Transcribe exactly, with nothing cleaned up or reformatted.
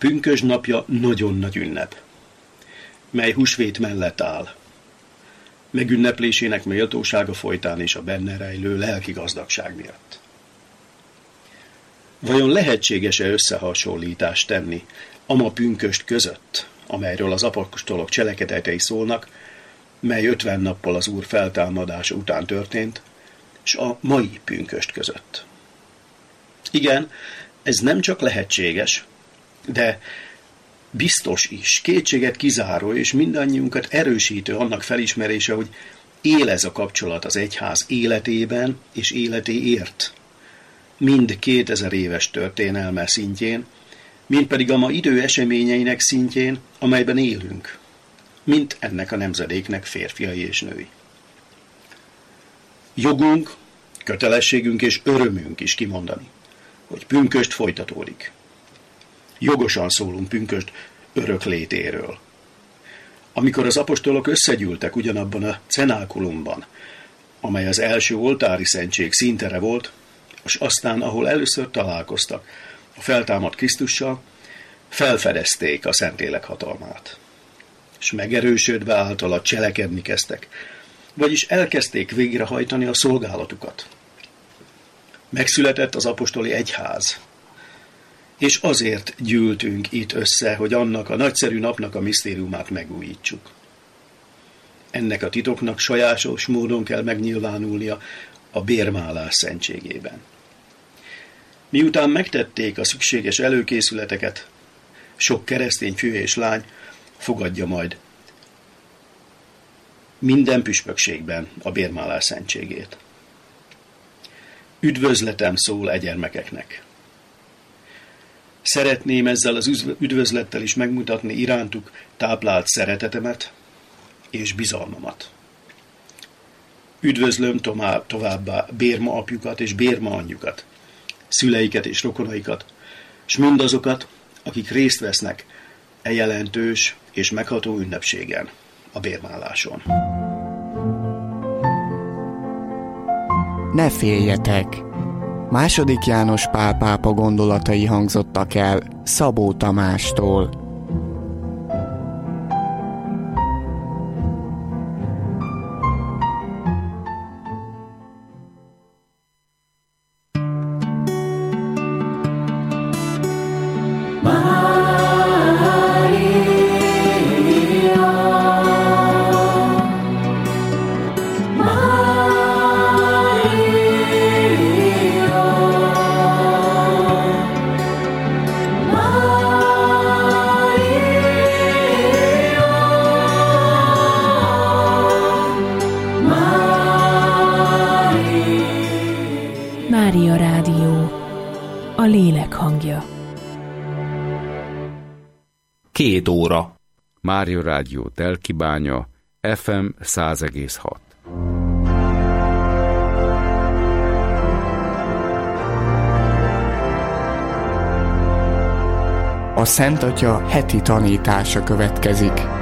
Pünkösd napja nagyon nagy ünnep, mely húsvét mellett áll. Megünneplésének méltósága folytán és a benne rejlő lelki gazdagság miatt. Vajon lehetséges-e összehasonlítást tenni ama pünkösd között, amelyről az apostolok cselekedetei szólnak, mely ötven nappal az Úr feltámadása után történt, és a mai pünkösd között? Igen, ez nem csak lehetséges, de biztos is, kétséget kizáró és mindannyiunkat erősítő annak felismerése, hogy él ez a kapcsolat az egyház életében és életéért. Mind kétezer éves történelme szintjén, mind pedig a ma idő eseményeinek szintjén, amelyben élünk, mint ennek a nemzedéknek férfiai és női. Jogunk, kötelességünk és örömünk is kimondani, hogy pünkösd folytatódik. Jogosan szólunk pünkösd öröklétéről. Amikor az apostolok összegyűltek ugyanabban a cenákulumban, amely az első oltári szentség színtere volt, és aztán, ahol először találkoztak a feltámadt Krisztussal, felfedezték a Szentlélek hatalmát, és megerősödve általa cselekedni kezdtek, vagyis elkezdték végrehajtani a szolgálatukat. Megszületett az apostoli egyház, és azért gyűltünk itt össze, hogy annak a nagyszerű napnak a misztériumát megújítsuk. Ennek a titoknak sajátos módon kell megnyilvánulnia a bérmálás szentségében. Miután megtették a szükséges előkészületeket, sok keresztény fű és lány fogadja majd minden püspökségben a bérmálás szentségét. Üdvözletem szól e gyermekeknek. Szeretném ezzel az üdvözlettel is megmutatni irántuk táplált szeretetemet és bizalmamat. Üdvözlöm továbbá bérma apjukat és bérma anyjukat, szüleiket és rokonaikat, s mindazokat, akik részt vesznek e jelentős és megható ünnepségen, a bérmáláson. Ne féljetek! Második János Pál pápa gondolatai hangzottak el Szabó Tamástól. Mária Rádió, a lélek hangja. Két óra. Mária Rádió Telkibánya, ef em száz egész hat. A Szent Atya heti tanítása következik.